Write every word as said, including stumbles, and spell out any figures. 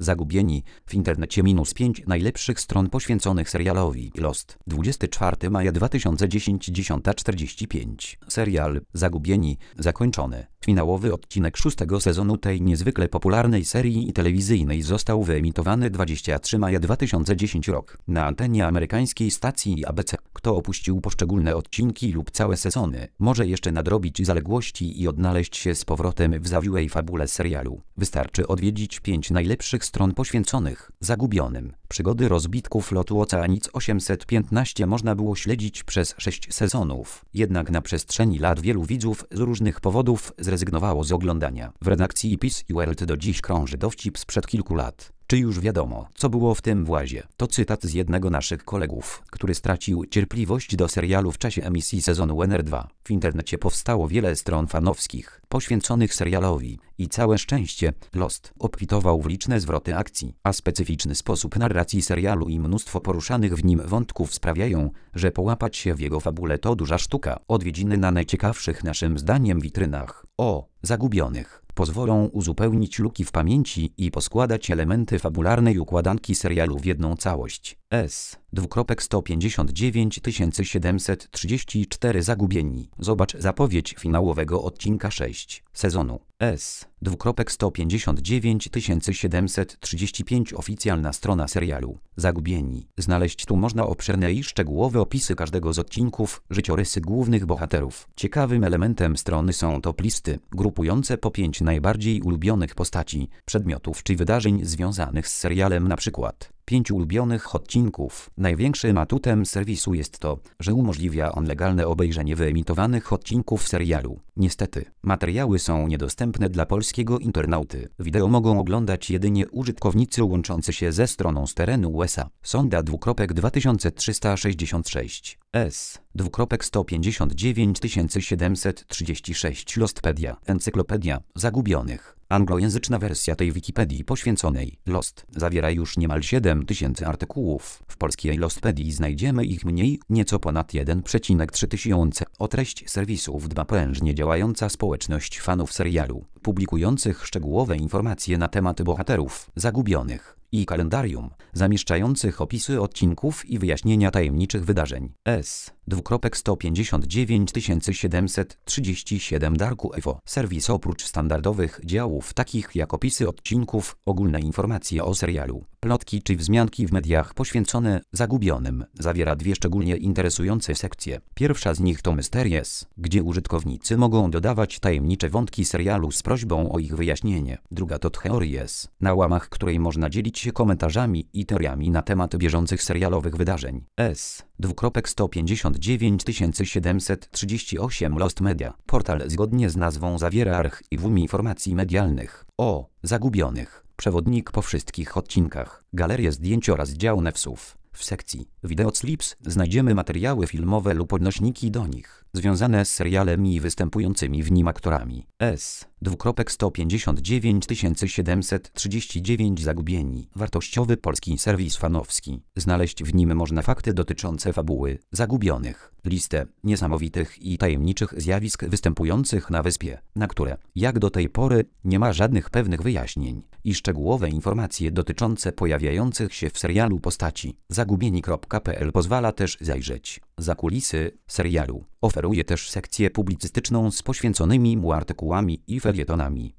Zagubieni. W internecie minus pięć najlepszych stron poświęconych serialowi Lost. dwudziestego czwartego maja dwa tysiące dziesiątego, dziesiąta czterdzieści pięć. Serial Zagubieni zakończony. Finałowy odcinek szóstego sezonu tej niezwykle popularnej serii telewizyjnej został wyemitowany dwudziestego trzeciego maja dwa tysiące dziesiątego rok na antenie amerykańskiej stacji A B C. Kto opuścił poszczególne odcinki lub całe sezony, może jeszcze nadrobić zaległości i odnaleźć się z powrotem w zawiłej fabule serialu. Wystarczy odwiedzić pięć najlepszych stron poświęconych Zagubionym. Przygody rozbitków lotu Oceanic osiemset piętnaście można było śledzić przez sześć sezonów. Jednak na przestrzeni lat wielu widzów z różnych powodów zrezygnowało z oglądania. W redakcji Peace World do dziś krąży dowcip sprzed kilku lat. Czy już wiadomo, co było w tym włazie? To cytat z jednego naszych kolegów, który stracił cierpliwość do serialu w czasie emisji sezonu N R dwa. W internecie powstało wiele stron fanowskich, poświęconych serialowi i całe szczęście Lost obfitował w liczne zwroty akcji, a specyficzny sposób narracji serialu i mnóstwo poruszanych w nim wątków sprawiają, że połapać się w jego fabule to duża sztuka. Odwiedziny na najciekawszych naszym zdaniem witrynach o Zagubionych pozwolą uzupełnić luki w pamięci i poskładać elementy fabularnej układanki serialu w jedną całość. S. sto pięćdziesiąt dziewięć tysięcy siedemset trzydzieści cztery Zagubieni. Zobacz zapowiedź finałowego odcinka sześć sezonu. S. sto pięćdziesiąt dziewięć tysięcy siedemset trzydzieści pięć Oficjalna strona serialu Zagubieni. Znaleźć tu można obszerne i szczegółowe opisy każdego z odcinków, życiorysy głównych bohaterów. Ciekawym elementem strony są top listy, grupujące po pięć najbardziej ulubionych postaci, przedmiotów czy wydarzeń związanych z serialem, na przykład pięć ulubionych odcinków. Największym atutem serwisu jest to, że umożliwia on legalne obejrzenie wyemitowanych odcinków serialu. Niestety, materiały są niedostępne dla polskiego internauty. Wideo mogą oglądać jedynie użytkownicy łączący się ze stroną z terenu U S A. Sonda dwa tysiące trzysta sześćdziesiąt sześć. S. sto pięćdziesiąt dziewięć tysięcy siedemset trzydzieści sześć Lostpedia. Encyklopedia Zagubionych. Anglojęzyczna wersja tej Wikipedii poświęconej Lost zawiera już niemal siedem tysięcy artykułów. W polskiej Lostpedii znajdziemy ich mniej, nieco ponad jeden przecinek trzy tysiące. O treść serwisów dba prężnie działająca społeczność fanów serialu, publikujących szczegółowe informacje na temat bohaterów Zagubionych i kalendarium, zamieszczających opisy odcinków i wyjaśnienia tajemniczych wydarzeń. S. sto pięćdziesiąt dziewięć tysięcy siedemset trzydzieści siedem Darku Info. Serwis oprócz standardowych działów takich jak opisy odcinków, ogólne informacje o serialu, plotki czy wzmianki w mediach poświęcone Zagubionym, zawiera dwie szczególnie interesujące sekcje. Pierwsza z nich to Mysteries, gdzie użytkownicy mogą dodawać tajemnicze wątki serialu z prośbą o ich wyjaśnienie. Druga to Theories, na łamach której można dzielić się komentarzami i teoriami na temat bieżących serialowych wydarzeń. S. sto pięćdziesiąt dziewięć tysięcy siedemset trzydzieści osiem Lost Media. Portal zgodnie z nazwą zawiera archiwum informacji medialnych o Zagubionych, przewodnik po wszystkich odcinkach, galerię zdjęć oraz dział newsów. W sekcji Video Clips znajdziemy materiały filmowe lub odnośniki do nich, związane z serialem i występującymi w nim aktorami. S. sto pięćdziesiąt dziewięć tysięcy siedemset trzydzieści dziewięć Zagubieni. Wartościowy polski serwis fanowski. Znaleźć w nim można fakty dotyczące fabuły Zagubionych, listę niesamowitych i tajemniczych zjawisk występujących na wyspie, na które, jak do tej pory, nie ma żadnych pewnych wyjaśnień, i szczegółowe informacje dotyczące pojawiających się w serialu postaci. Zagubieni kropka p l pozwala też zajrzeć za kulisy serialu. Oferuje też sekcję publicystyczną z poświęconymi mu artykułami i felietonami.